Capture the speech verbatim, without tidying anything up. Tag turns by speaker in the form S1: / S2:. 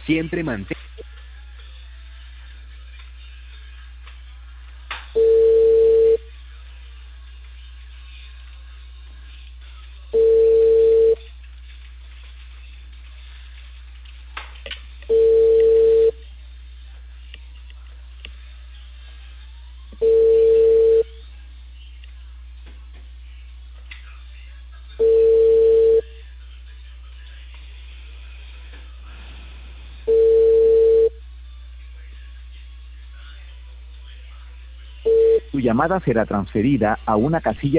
S1: Siempre mantén. Tu llamada será transferida a una casilla